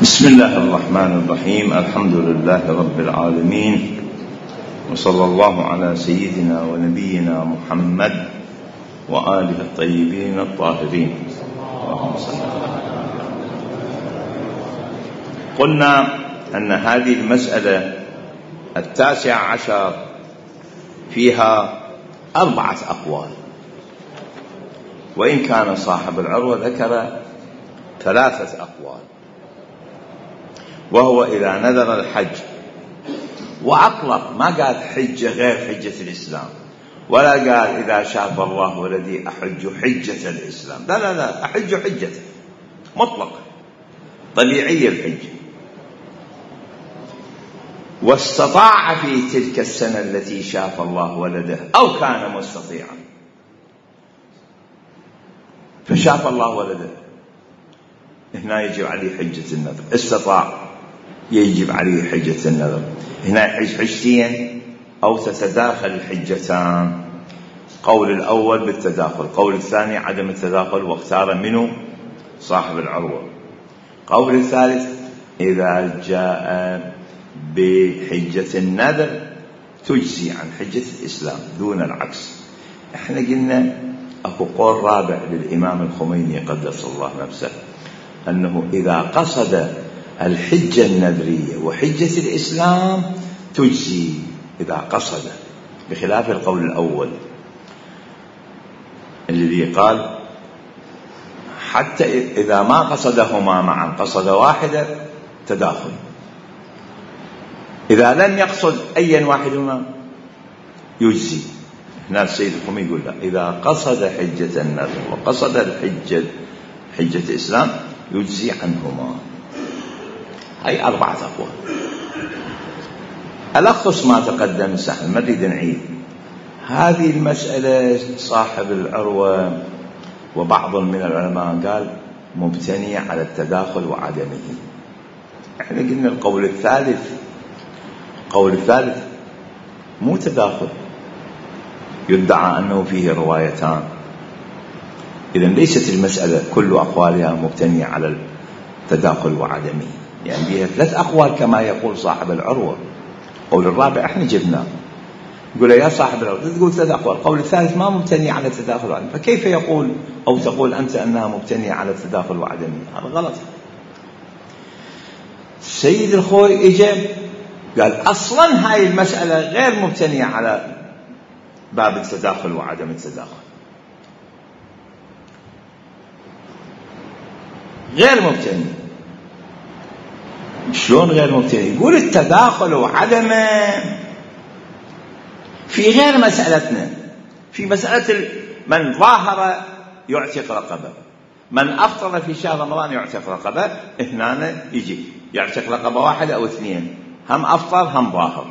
بسم الله الرحمن الرحيم. الحمد لله رب العالمين، وصلى الله على سيدنا ونبينا محمد وآله الطيبين الطاهرين. اللهم صل على محمد. قلنا أن هذه المسألة 19 فيها 4 أقوال، وإن كان صاحب العروة ذكر 3 أقوال، وهو إذا نذر الحج وأطلق، ما قال حجة غير حجة الإسلام، ولا قال إذا شاف الله ولدي أحج حجة الإسلام، لا أحج حجة مطلق طبيعية الحج، واستطاع في تلك السنة التي شاف الله ولده أو كان مستطيعا فشاف الله ولده، هنا يجب عليه حجة النذر. استطاع يجب عليه حجة النذر، هنا يحج حجتين أو تتداخل الحجتان. قول الأول بالتداخل، قول الثاني عدم التداخل، واختار منه صاحب العروة. قول الثالث إذا جاء بحجة النذر تجزي عن حجة الإسلام دون العكس. احنا قلنا أكو قول رابع للإمام الخميني قدس الله نفسه، أنه إذا قصد الحجة النذرية وحجة الإسلام تجزي إذا قصد، بخلاف القول الأول الذي قال حتى إذا ما قصدهما معا قصد واحدة تداخل، إذا لم يقصد أي واحدهما يجزي. هنا السيد الخميني يقول لا، إذا قصد حجة النذر وقصد حجة الإسلام يجزي عنهما. هاي 4 أقوال. ألخص ما تقدم سهل، ما نريد نعيد. هذه المسألة صاحب العروة وبعض من العلماء قال مبتنية على التداخل وعدمه. احنا قلنا القول الثالث مو تداخل، يدعى أنه فيه روايتان، إذن ليست المسألة كل أقوالها مبتنية على التداخل وعدمه، يعني فيها 3 أقوال كما يقول صاحب العروة. قول الرابع احنا جبناه، يقول يا صاحب العروة تقول 3 أقوال، القول الثالث ما مبتنية على التداخل وعدمه، فكيف يقول أو تقول أنت أنها مبتنية على التداخل وعدمه؟ هذا غلط. السيد الخوي إجاب قال أصلا هاي المسألة غير مبتنية على باب التداخل وعدم التداخل، غير مبتني. شلون غير مبتني؟ يقول التداخل وعدمه في غير مسألتنا، في مسألة من ظاهر يعتق رقبة، من أفطر في شهر رمضان يعتق رقبة، هنا يجي يعتق رقبة 1 أو 2، هم أفطر هم ظاهر،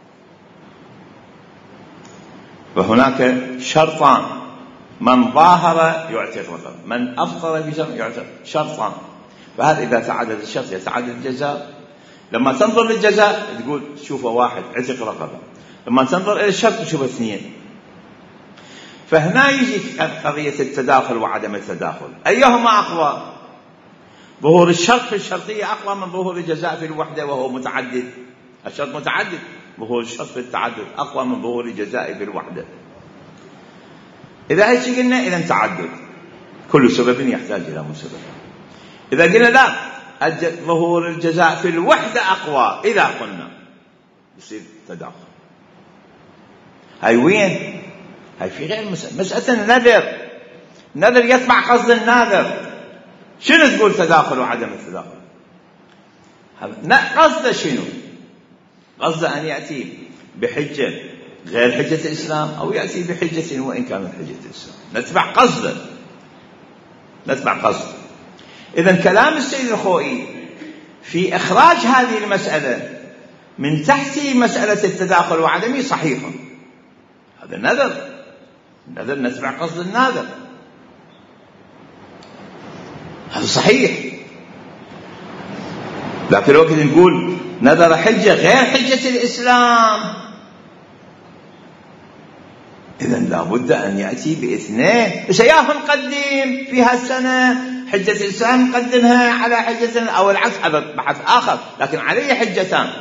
وهناك شرطان، من ظاهر يعتق رقبة، من أفطر في شهر يعتق، شرطان. فهذا إذا تعدد الشرط يتعدد الجزاء. لما تنظر للجزاء تقول شوفه 1 عتق رقبة، لما تنظر إلى الشرط تشوفه 2. فهنا يجي قضية التداخل وعدم التداخل، أيهما أقوى؟ ظهور الشرط في الشرطية أقوى من ظهور الجزاء في الوحدة وهو متعدد. الشرط متعدد، ظهور الشرط في التعدد أقوى من ظهور الجزاء في الوحدة. إذا هيك قلنا إذا تعدد، كل سبب يحتاج إلى مسبب. إذا قلنا لا، ظهور الجزاء في الوحدة أقوى، إذا قلنا يصير تداخل. هاي وين؟ هاي في غير مسألة النذر يتبع قصد الناذر. شنو تقول تداخل وعدم التداخل؟ قصده شنو؟ قصده أن يأتي بحجة غير حجة الإسلام أو يأتي بحجة وإن كانت حجة الإسلام، نتبع قصده. إذن كلام السيد الخوئي في إخراج هذه المسألة من تحت مسألة التداخل وعدمه صحيح. هذا النذر نتبع قصد الناذر، هذا صحيح. لكن الوقت نقول نذر حجة غير حجة الإسلام، إذن لا بد أن يأتي ب2. سياف قديم في هالسنة حجة الإسلام نقدمها على حجة أو العكس، هذا بحث آخر، لكن عليه حجتان.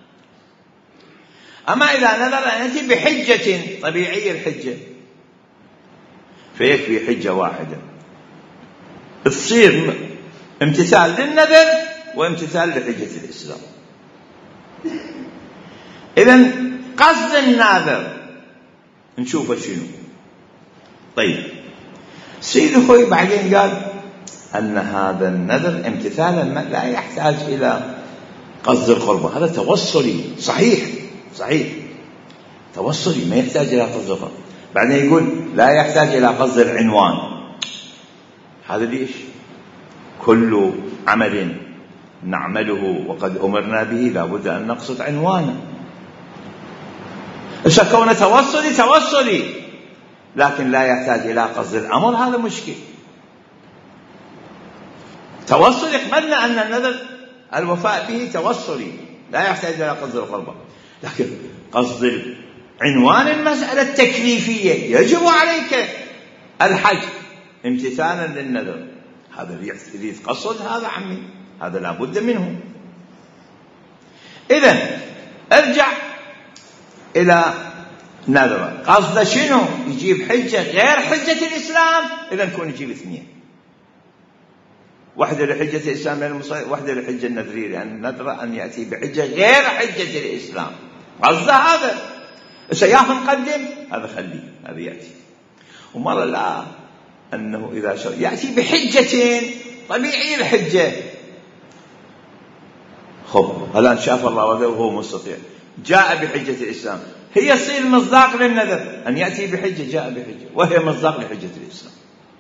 أما إذا نذر أن يأتي بحجة طبيعية الحجة فيكفي حجة واحدة تصير امتثال للنذر وامتثال لحجة الإسلام. إذن قصد الناذر نشوفه شنو. طيب سيد الخوي بعدين قال أن هذا النذر امتثالا لا يحتاج إلى قصد القربة، هذا توصلي صحيح توصلي ما يحتاج إلى قصد القربة. بعدين يقول لا يحتاج إلى قصد العنوان. هذا ليش؟ كل عمل نعمله وقد أمرنا به لابد أن نقصد عنوانه. كونه توصلي لكن لا يحتاج إلى قصد الأمر، هذا مشكل. توصلي قبلنا أن النذر الوفاء به توصلي لا يحتاج إلى قصد القربة، لكن قصد عنوان المسألة التكليفية يجب عليك الحج امتثالا للنذر، هذا اللي يتقصد هذا عمي، هذا لا بد منه. إذن ارجع إلى نذر قصد شنو؟ يجيب حجة غير حجة الإسلام، إذن كون يجيب اثنين، واحدة لحجة الإسلام واحدة لحجة النذرية، لأن النذر أن يأتي بحجة غير حجة الإسلام، قصد هذا سياف نقدم هذا خليه هذا يأتي. ومرة لا أنه إذا يأتي بحجتين طبيعي الحجة، خب الآن شاف الله وهو مستطيع جاء بحجة الإسلام، هي تصير مصداق للنذر أن يأتي بحجة، جاء بحجة وهي مصداق لحجة الإسلام،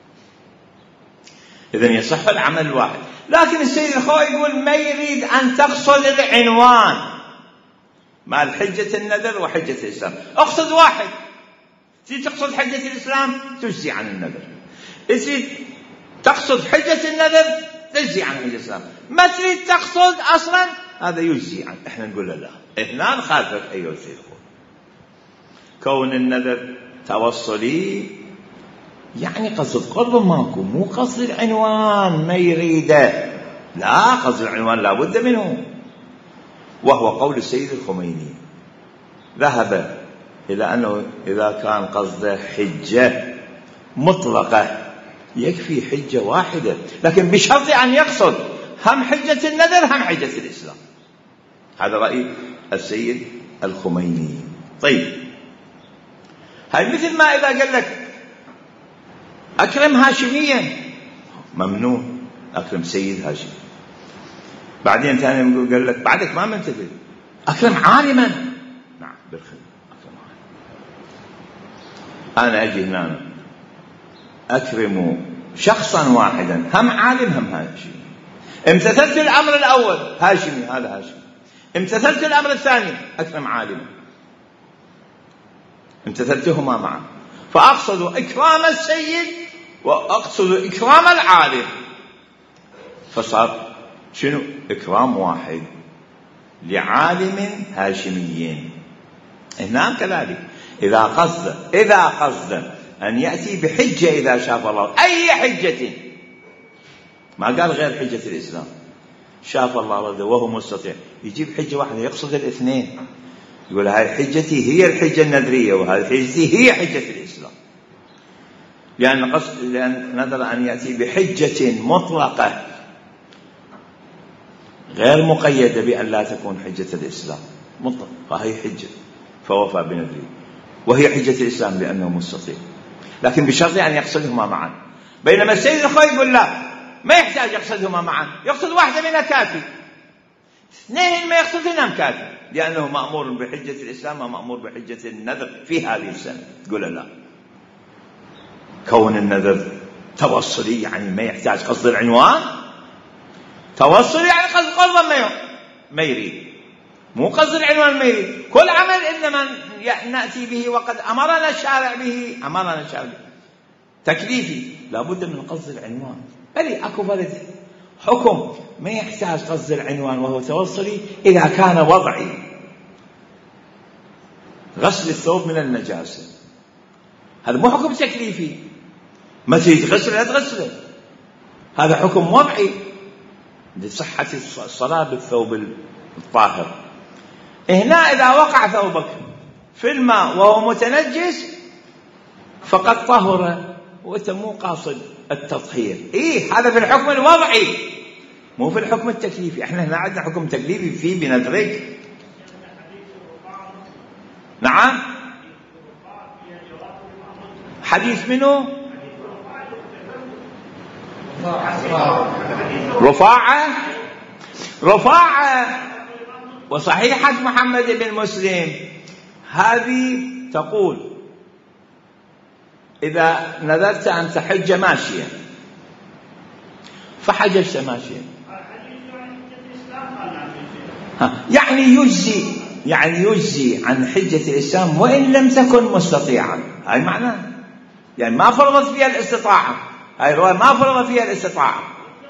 إذن يصح العمل الواحد. لكن السيد الخوي يقول ما يريد أن تقصد العنوان مع حجة النذر وحجة الإسلام، اقصد واحد. تريد تقصد حجة الإسلام تجزي عن النذر، تريد تقصد حجة النذر تجزي عن حجة الإسلام، ما تريد تقصد أصلا هذا يجزي عن. احنا نقول لا، احنا نخالفك أيها السيد الخوي. كون النذر توصلي يعني قصد قرب ماكو، مو قصد العنوان ما يريده، لا قصد العنوان لا بد منه، وهو قول السيد الخميني ذهب إلى أنه إذا كان قصد حجة مطلقة يكفي حجة واحدة، لكن بشرط أن يقصد هم حجة النذر هم حجة الإسلام. هذا رأي السيد الخميني. طيب هاي مثل ما إذا قال لك أكرم هاشميا، ممنوع أكرم سيد هاشم. بعدين ثاني قال لك بعدك ما منتبه أكرم عالما، نعم بالخير أكرم عالما. أنا أجي هنا أكرم شخصا واحدا هم عالم هم هاشمي، امتثلت الأمر الأول هاشمي هذا هاشمي، امتثلت الأمر الثاني أكرم عالما، امتثلتهما معا، فأقصد إكرام السيد وأقصد إكرام العالم، فصار شنو إكرام واحد لعالم هاشميين. هنا كذلك إذا قصد أن يأتي بحجة إذا شاف الله أي حجة، ما قال غير حجة الإسلام، شاف الله وهو مستطيع يجيب حجة واحدة يقصد الاثنين، يقول هاي حجتي هي الحجة النذرية وهذه حجتي هي حجة الإسلام، لأن نذر أن يأتي بحجة مطلقة غير مقيدة بأن لا تكون حجة الإسلام مطلق، فهي حجة فوفى بنذره، وهي حجة الإسلام لأنه مستطيع، لكن بشرط أن يقصدهما معا. بينما السيد الخوي يقول لا ما يحتاج يقصدهما معا، يقصد واحدة منها كافي، اثنين ما يقصدهما كافي، لأنه مأمور بحجة الإسلام ومأمور بحجة النذر في هذه السنة. تقول لا، كون النذر توصلي يعني ما يحتاج قصد العنوان، توصلي يعني قصد قربا ما يريد، مو قصد العنوان ما يريد. كل عمل إنما نأتي به وقد أمرنا الشارع به تكليفي لابد من قصد العنوان. بلي أكو فرد حكم ما يحتاج قصد العنوان وهو توصلي إذا كان وضعي، غسل الثوب من النجاسة، هذا مو حكم تكليفي، ما تريد تغسله لا تغسله، هذا حكم وضعي لصحة الصلاة بالثوب الطاهر. هنا إذا وقع ثوبك في الماء وهو متنجس فقد طهر وأنت مو قاصد التطهير. هذا في الحكم الوضعي مو في الحكم التكليفي. احنا هنا عندنا حكم تكليفي فيه بندرج. نعم. حديث منه رفاعة وصحيحة محمد بن مسلم هذه تقول إذا نذرت أن تحج ماشيا فحججت ماشيا يعني يجزي عن حجة الإسلام وإن لم تكن مستطيعا. هاي معناه يعني ما فرضت فيها الاستطاعة. هاي الرواية ما فرض فيها الاستطاعة.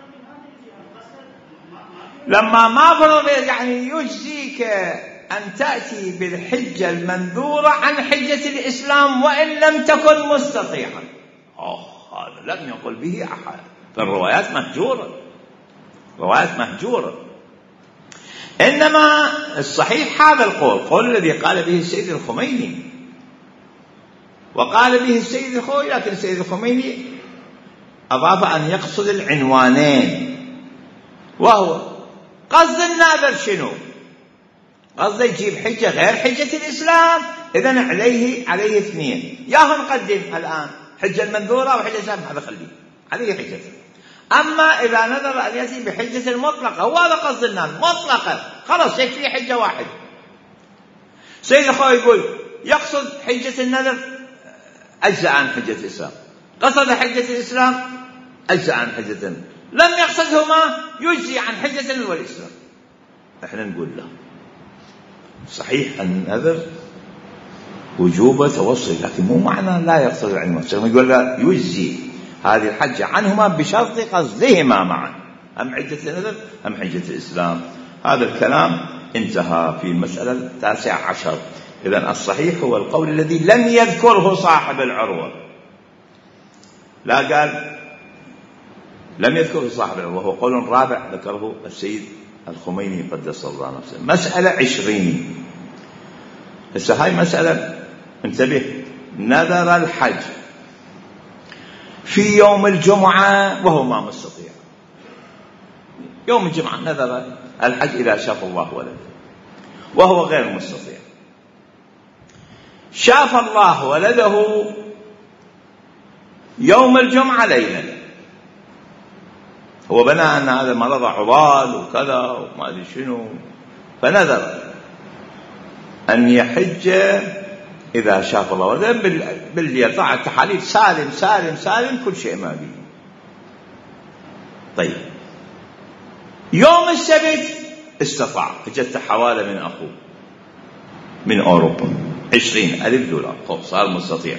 لما ما فرض يعني يجزيك أن تأتي بالحجة المنذورة عن حجة الإسلام وإن لم تكن مستطيعا. هذا لم يقل به أحد. فالروايات مهجورة. إنما الصحيح هذا القول الذي قال به السيد الخميني، وقال به السيد الخوئي، لكن السيد الخميني أضاف أن يقصد العنوانين، وهو قصد الناذر شنو؟ قصد يجيب حجة غير حجة الإسلام. إذن عليه اثنين، ياهو نقدم الآن حجة المنذورة وحجة الإسلام، هذا خليه عليه حجة. أما إذا نذر أن يأتي بحجة المطلقة، هو هذا قصد الناذر مطلقة، خلاص يكفي حجة واحد. سيد الخوئي يقول يقصد حجة النذر أجزأ عن حجة الإسلام، قصد حجة الإسلام أجزأ عن حجة النذر، لم يقصدهما يجزي عن حجة النذر والإسلام. احنا نقول له صحيح النذر وجوب توصل، لكن مو معنى لا يقصد العلم. يقول له يجزي هذه الحجة عنهما بشرط قصدهما معا، أم حجة النذر أم حجة الإسلام. هذا الكلام انتهى في المسألة 19. إذن الصحيح هو القول الذي لم يذكره صاحب العروة، لا قال لم يذكره صاحب العروة، وهو قول رابع ذكره السيد الخميني قدس الله نفسه. مسألة 20. هسه هاي مسألة انتبه، نذر الحج في يوم الجمعة وهو ما مستطيع. يوم الجمعة نذر الحج إذا شاف الله ولده وهو غير مستطيع. شاف الله ولده يوم الجمعة ليلا، هو بنى أن هذا مرض عضال وكذا وما أدري شنو، فنذر أن يحج إذا شاف الله ولده باليطاع التحاليل سالم سالم سالم كل شيء ما بيه. طيب يوم السبت استطاع، اجت حوالة من أخوه من أوروبا 20,000 دولار، صار مستطيع.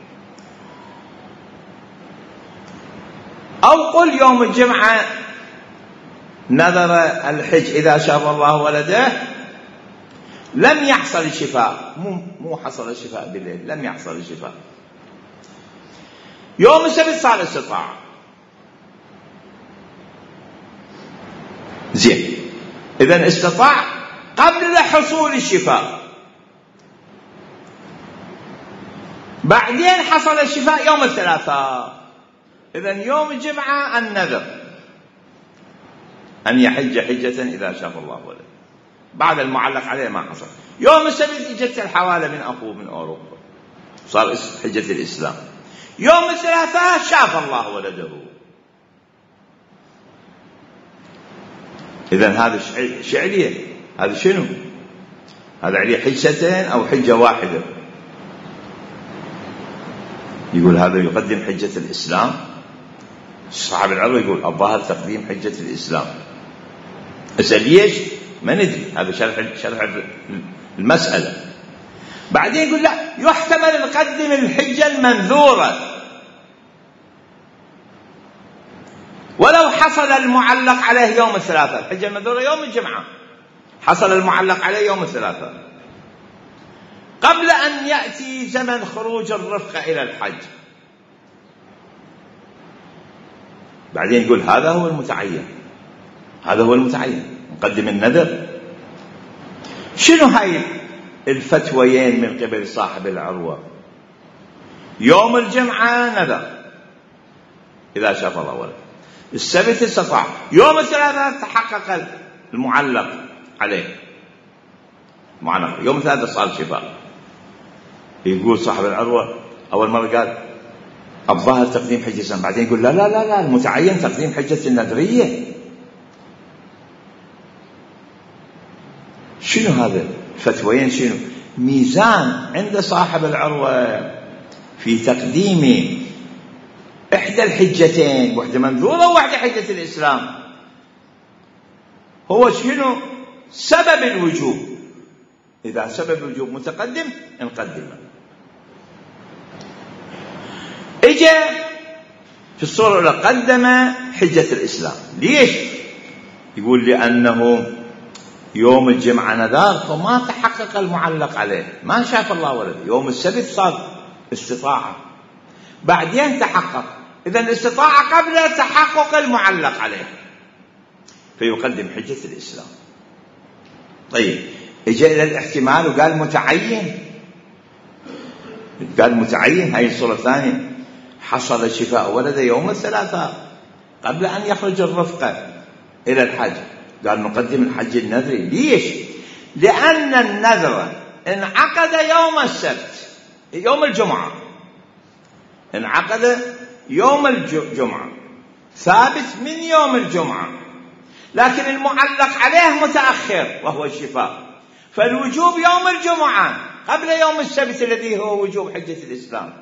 أو قل يوم الجمعة نذر الحج إذا شاف الله ولده، لم يحصل الشفاء، مو حصل الشفاء بالليل، لم يحصل الشفاء. يوم السبت صار استطاع، زين. إذن استطاع قبل حصول الشفاء، بعدين حصل الشفاء يوم الثلاثاء. إذن يوم الجمعة النذر أن يحج حجة إذا شاف الله ولده، بعد المعلق عليه ما حصل. يوم السبت اجت الحوالة من أخوه من أوروبا، صار حجة الإسلام. يوم الثلاثاء شاف الله ولده. إذن هذا شعرية، هذا شنو؟ هذا عليه حجتين أو حجة واحدة. يقول هذا يقدم حجة الإسلام. صاحب العروة يقول الظاهر تقديم حجة الإسلام. أسأل ليش؟ ما ندري، هذا شرح المسألة. بعدين يقول لا، يحتمل نقدم الحجة المنذورة ولو حصل المعلق عليه يوم الثلاثاء. الحجة المنذورة يوم الجمعة، حصل المعلق عليه يوم الثلاثاء قبل أن يأتي زمن خروج الرفقة إلى الحج. بعدين يقول هذا هو المتعين، هذا هو المتعين، نقدم النذر. شنو هاي الفتويين من قبل صاحب العروة؟ يوم الجمعة نذر إذا شاف الله ولد، السبت استطاع، يوم الثلاثاء تحقق المعلق عليه، معلق يوم الثلاثاء صار شفاء. يقول صاحب العروة أول مرة قال الظاهر تقديم حجة الإسلام، بعدين يقول لا لا لا لا، المتعين تقديم حجة النذرية. شنو هذا الفتويين؟ شنو ميزان عند صاحب العروة في تقديم إحدى الحجتين، واحدة منذورة وواحدة حجة الإسلام؟ هو شنو سبب الوجوب؟ إذا سبب الوجوب متقدم نقدمه. إجا في الصورة الأولى قدم حجة الإسلام. ليش؟ يقول لأنه يوم الجمعة نذار فما تحقق المعلق عليه، ما شاف الله ولد. يوم السبت صار استطاعة، بعدين تحقق، إذا الاستطاعة قبل تحقق المعلق عليه، فيقدم حجة الإسلام. طيب إجا إلى الاحتمال وقال متعين، قال متعين. هاي الصورة الثانية، حصل شفاء ولد يوم الثلاثاء قبل أن يخرج الرفقة إلى الحج، قال نقدم الحج النذري. ليش؟ لأن النذر انعقد يوم السبت، يوم الجمعة، انعقد يوم الجمعة، ثابت من يوم الجمعة، لكن المعلق عليه متأخر وهو الشفاء، فالوجوب يوم الجمعة قبل يوم السبت الذي هو وجوب حجة الإسلام.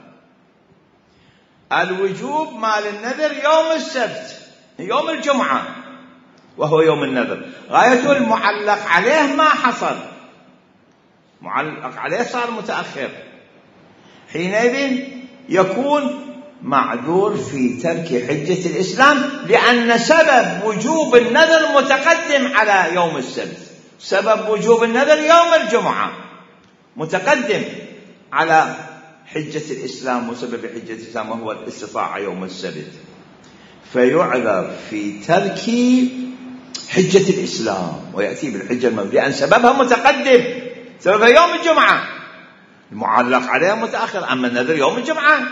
الوجوب مال النذر يوم السبت، يوم الجمعة، وهو يوم النذر. غايته المعلق عليه ما حصل، معلق عليه صار متأخر، حينئذ يكون معذور في ترك حجة الإسلام، لأن سبب وجوب النذر متقدم على يوم السبت. سبب وجوب النذر يوم الجمعة متقدم على حجة الإسلام، وسبب حجة الإسلام وهو الاستطاعة يوم السبت، فيعذر في ترك حجة الإسلام ويأتي بالحجة المبنية، لأن سببها متقدم، سببها يوم الجمعة، المعلق عليها متأخر. أما النذر يوم الجمعة،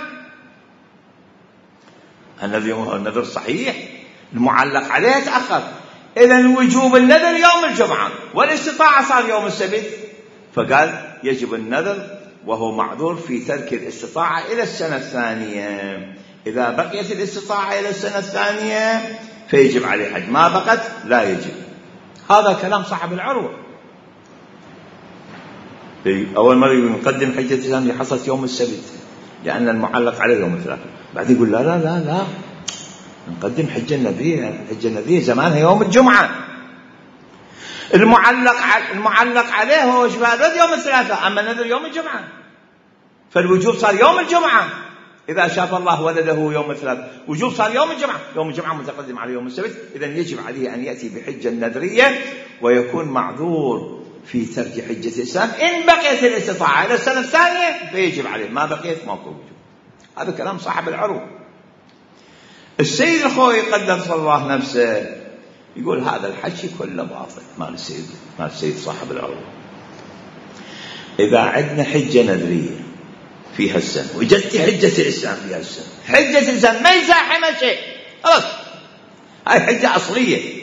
النذر صحيح، المعلق عليه تأخر. إذن وجوب النذر يوم الجمعة والاستطاعة صار يوم السبت، فقال يجب النذر وهو معذور في ترك الاستطاعة إلى السنة الثانية. إذا بقيت الاستطاعة إلى السنة الثانية فيجب عليه حج، ما بقت لا يجب. هذا كلام صاحب العروة. أول مرة يقدم حجة الإسلام اللي حصلت يوم السبت لأن المعلق عليه يوم الثلاثاء، بعد يقول لا لا لا لا، نقدم حجة النبي، حجة النبي زمانها يوم الجمعة، المعلق عليه هو شفاء الولد يوم الثلاثاء، أما النذر يوم الجمعة، فالوجوب صار يوم الجمعة. إذا شاف الله ولده يوم الثلاثاء، وجوب صار يوم الجمعة، يوم الجمعة متقدم على يوم السبت، إذن يجب عليه أن يأتي بحجة نذرية ويكون معذور في ترك حجة الإسلام. إن بقيت الاستطاعة إلى السنة الثانية فيجب عليه، ما بقيت ماكو وجوب. هذا كلام صاحب العروة. السيد الخوي قدس الله نفسه يقول هذا الحكي كله باطل مال السيد صاحب العروة. إذا عندنا حجة نذرية في هالسنة وجدت حجة الإسلام في هالسنة، حجة الإسلام ما يزاحم شيء، خلاص هاي حجة أصلية،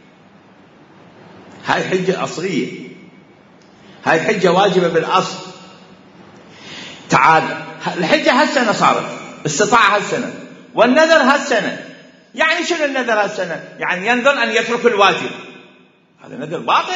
هاي حجة أصلية، هاي حجة واجبة بالأصل. تعال الحجة هالسنة صارت، استطاع هالسنة، والنذر هالسنة. يعني شنو النذر هالسنة؟ يعني ينذر أن يترك الواجب، هذا نذر باطل.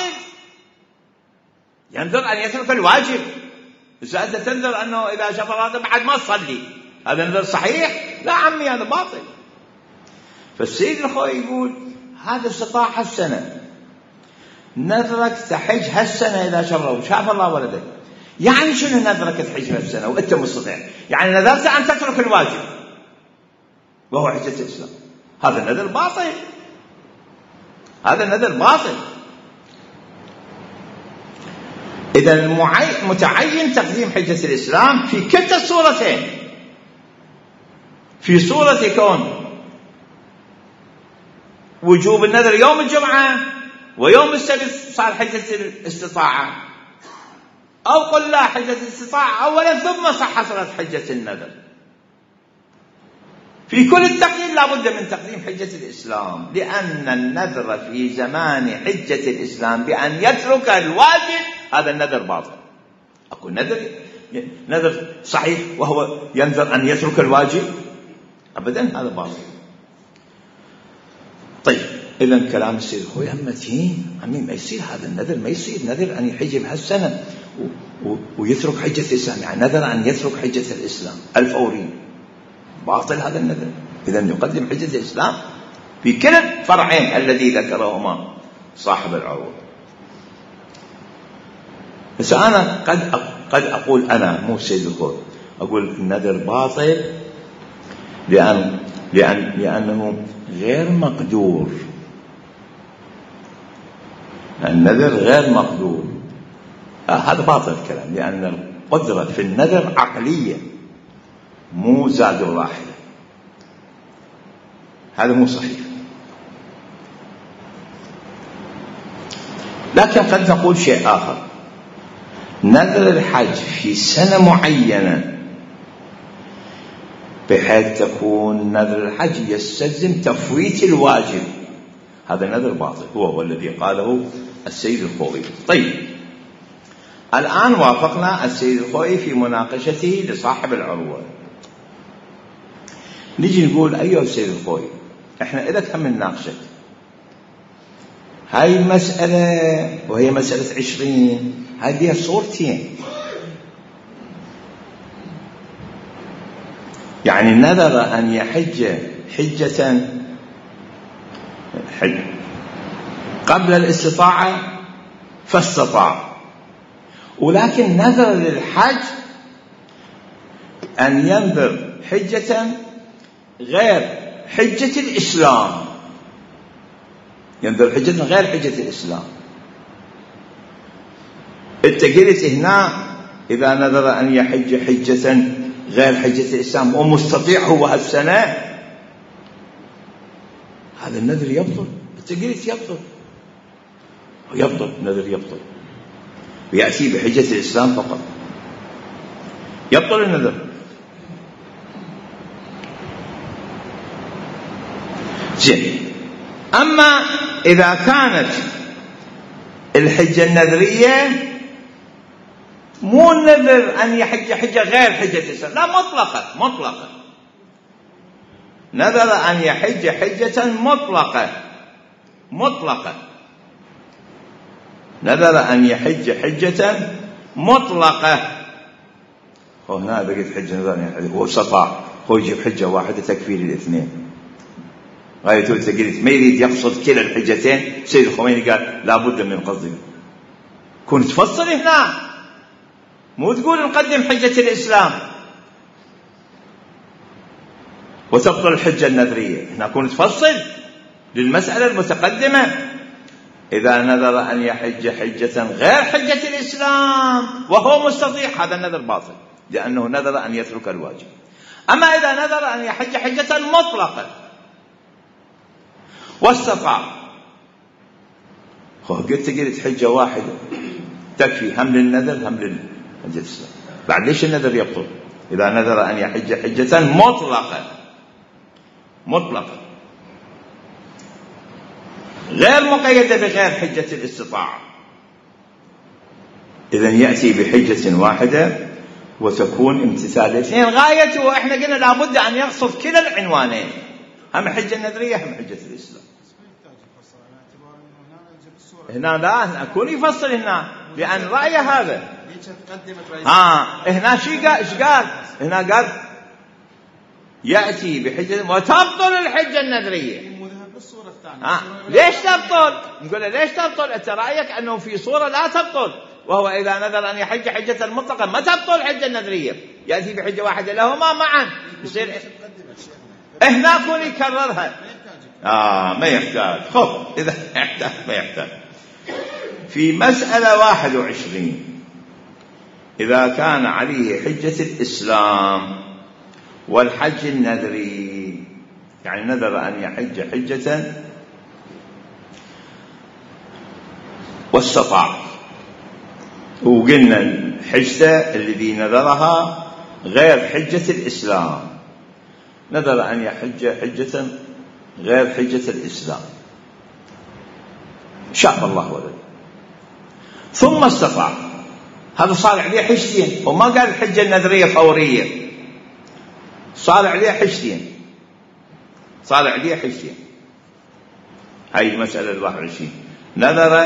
ينذر أن يترك الواجب، إذا أنت تنذر أنه إذا شاف الله بعد ما تصلي، هذا نذر صحيح؟ لا عمي، هذا باطل. فالسيد الخوي يقول هذا استطاع هالسنة، نذرك تحج هالسنة إذا شره شاف الله ولدك. يعني شنو نذرك تحج هالسنة وأنت مستطيع؟ يعني نذرت أن تترك الواجب وهو حجة الإسلام، هذا النذر باطل، هذا النذر باطل. إذا متعين تقديم حجة الإسلام في كلتا الصورتين، في صورة كون وجوب النذر يوم الجمعة ويوم السبت صار حجة الاستطاعة، أو قل لا، حجة الاستطاعة أولا ثم حصلت حجة النذر. في كل التقديم لا بد من تقديم حجة الإسلام، لأن النذر في زمان حجة الإسلام بأن يترك الواجب هذا النذر باطل. أقول نذر صحيح وهو ينذر أن يترك الواجب؟ أبدا، هذا باطل. طيب إذن كلام السيد الخوي متين، ما يصير هذا النذر، ما يصير نذر أن يحج بهالسنة ويترك حجة الإسلام، يعني نذر أن يترك حجة الإسلام الفوري، باطل هذا النذر. إذن يقدم حجة الإسلام في كل الفرعين الذي ذكرهما صاحب العروض. بس أنا قد أقول، أنا مو السيد الخوي، أقول النذر باطل لأنه غير مقدور. النذر غير مقدور، هذا باطل الكلام، لأن القدرة في النذر عقلية مو زاد الراحلة، هذا مو صحيح. لكن قد نقول شيء آخر، نذر الحج في سنة معينة بحيث تكون نذر الحج يستلزم تفويت الواجب، هذا نذر باطل، هو الذي قاله السيد الخوئي. طيب الآن وافقنا السيد الخوئي في مناقشته لصاحب العروة. نجي نقول أيها السيد الخوئي، احنا إذا كم نناقشك هاي المسألة، وهي مسألة 20، هذه صورتين. يعني نذر أن يحج حجة قبل الاستطاعة فاستطاع، ولكن نذر للحج أن ينذر حجة غير حجة الإسلام، ينذر حجة غير حجة الإسلام. انت قلت هنا إذا نذر أن يحج حجة غير حجة الإسلام ومستطيع هو هالسنة، هذا النذر يبطل. انت قلت يبطل، النذر يبطل، ويأتي بحجة الإسلام فقط، يبطل النذر. زين. أما إذا كانت الحجة النذرية مو النذر أن يحج حجة غير حجة الإسلام، لا، مطلقة نذر أن يحج حجة مطلقة نذر أن يحج حجة مطلقة. هنا بقيت حجة نذر يعني هو استطاع، هو يجيب حجة واحدة تكفي للاثنين. غاية قلت ما يريد يقصد كلا الحجتين، سيد الخميني قال لا بد من قصد. كنت تفصل هنا، مو تقول نقدم حجة الإسلام وتبطل الحجة النذرية. هنا كنت تفصل للمسألة المتقدمة. إذا نذر أن يحج حجة غير حجة الإسلام وهو مستطيع، هذا النذر باطل، لأنه نذر أن يترك الواجب. أما إذا نذر أن يحج حجة مطلقة واستطاع، قلت حجة واحدة تكفي هم للنذر هم للحجة الإسلام. بعد ليش النذر يبطل؟ إذا نذر أن يحج حجة مطلقة غير مقيدة بغير حجة الاستطاعة، إذن يأتي بحجة واحدة وتكون امتثال الاثنين. غايته احنا قلنا لابد أن يقصد كلا العنوانين، هم حجة النذرية هم حجة الإسلام. هنا لا أكون يفصل هنا، لأن رأي هذا هنا ايش قال؟ هنا قال يأتي بحجة وتبطل الحجة النذرية. ليش تبطل؟ نقول له ليش تبطل؟ أنت رأيك أنه في صورة لا تبطل، وهو إذا نذر أن يحج حجة مطلقة ما تبطل الحجة النذرية، يأتي بحجة واحدة لهما معا. يصير هنا كون يكررها. ما يحتاج. خب إذا يحتاج ما يحتاج. في مسألة 21 إذا كان عليه حجة الإسلام والحج النذري، يعني نذر أن يحج حجة واستطاع. وقلنا الحجة الذي نذرها غير حجة الإسلام، نذر أن يحج حجة غير حجة الإسلام، شاء الله ولد، ثم استطاع، هذا صار عليه حجتين. وما قال الحجة النذرية فورية، صار عليه حجتين، صار عليه حجتين. هاي المسألة 21. نذر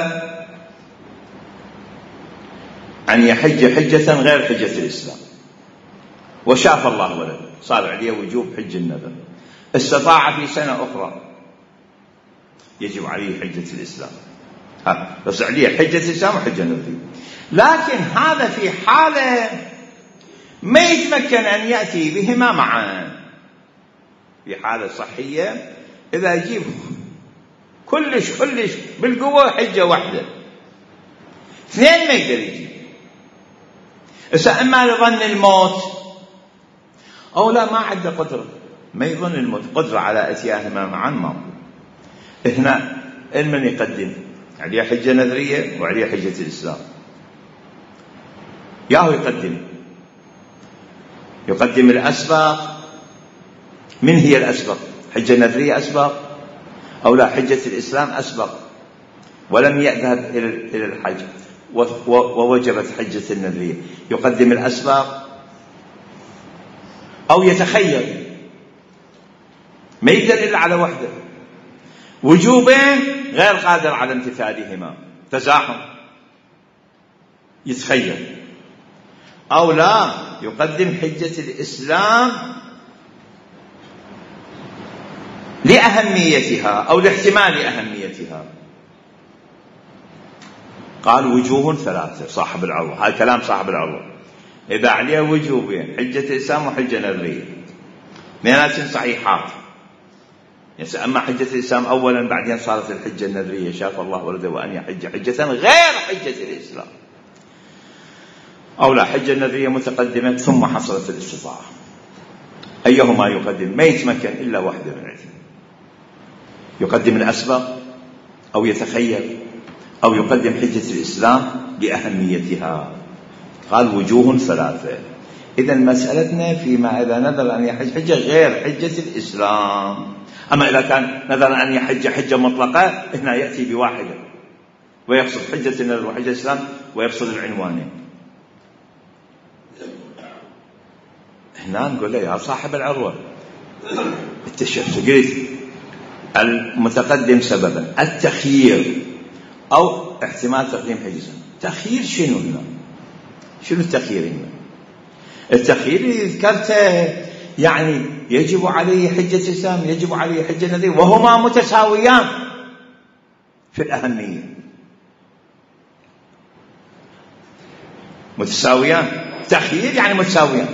أن يحج حجة غير حجة الإسلام وشاف الله ولد، صار عليه وجوب حج النذر. استطاع في سنة أخرى يجب عليه حجة الإسلام، بس عليه حجة الإسلام وحجة النذر. لكن هذا في حالة ما يتمكن أن يأتي بهما معا، في حالة صحية إذا يجيب كلش بالقوة حجة واحدة، اثنين ما يقدر يجيب. إما لظن الموت أو لا ما عنده قدرة، ما يظن الموت قدرة على أتياهما معا ما. هنا من يقدم عليه حجة نذرية وعليه حجة الإسلام، ياهو يقدم الأسبق. من هي الأسبق؟ حجة نذرية أسبق أو لا حجة الإسلام أسبق ولم يذهب إلى الحج ووجبت حجة النذرية، يقدم الأسبق أو يتخير، ما يقدر إلا على وحده، وجوبين غير قادر على امتثالهما، تزاحم، يتخير. أو لا يقدم حجة الإسلام لأهميتها أو لاحتمال أهميتها. قال وجوه ثلاثة صاحب العروة، هذا كلام صاحب العروة. إذا عليه وجوبين حجة الإسلام وحجة نذرية اثنيناتهم صحيحات، أما حجة الإسلام أولا بعدين صارت الحجة النذرية، شاف الله ولده وأن يحج حجة غير حجة الإسلام، أو لا حجة النذرية متقدمة ثم حصلت الاستطاعة، أيهما يقدم؟ ما يتمكن إلا واحدة من الاثنين، يقدم الأسبق أو يتخير أو يقدم حجة الإسلام لأهميتها. قال وجوه ثلاثة. إذن مسألتنا فيما إذا نذر أن يحج حجة غير حجة الإسلام. أما إذا كان نذر أن يحج حجة مطلقة هنا يأتي بواحدة ويقصد حجة النذر وحجة الإسلام ويقصد العنوانين. هنا نقول له يا صاحب العروة قلت المتقدم سببا التخيير أو احتمال تقديم حجة. تخيير شنو هنا؟ شنو التخيير هنا؟ التخيير اللي ذكرته يعني يجب عليه حجة الإسلام يجب عليه حجة النذر وهما متساويان في الأهمية، متساويان. تخيير يعني متساويان،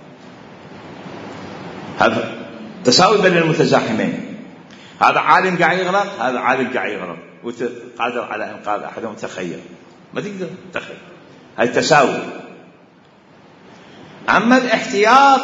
هذا تساوي بين المتزاحمين، هذا عالم قاعد يغرق هذا عالم قاعد يغرق وقادر على إنقاذ أحدهم، تخيل ما تقدر تخيل، هاي تساوي. أما الاحتياط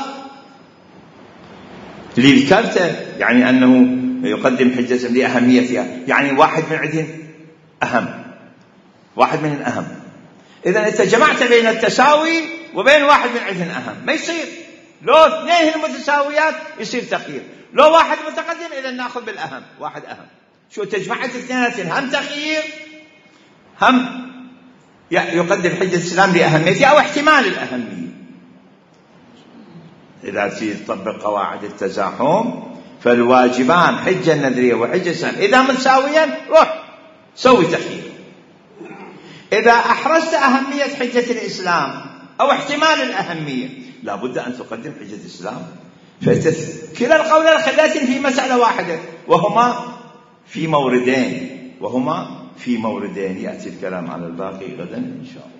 اللي ذكرته يعني أنه يقدم حجة لأهميتها، يعني واحد من عندهم أهم، واحد من الأهم. إذا أنت جمعت بين التساوي وبين واحد من عندهم أهم، ما يصير. لو اثنين المتساويات يصير تخيير، لو واحد متقدم إذا نأخذ بالأهم، واحد أهم. شو تجمعت اثنيناتين، هم تخيير هم يقدم حجة الإسلام لأهميتها أو احتمال الأهمية. إذا تطبق قواعد التزاحم فالواجبان حجة النذرية وحجة الإسلام إذا متساويان روح سوي تخيير. إذا أحرزت أهمية حجة الإسلام أو احتمال الأهمية لابد أن تقدم حجة الإسلام. كلا القولين خلات في مسألة واحدة وهما في موردين، يأتي الكلام على الباقي غدا إن شاء الله.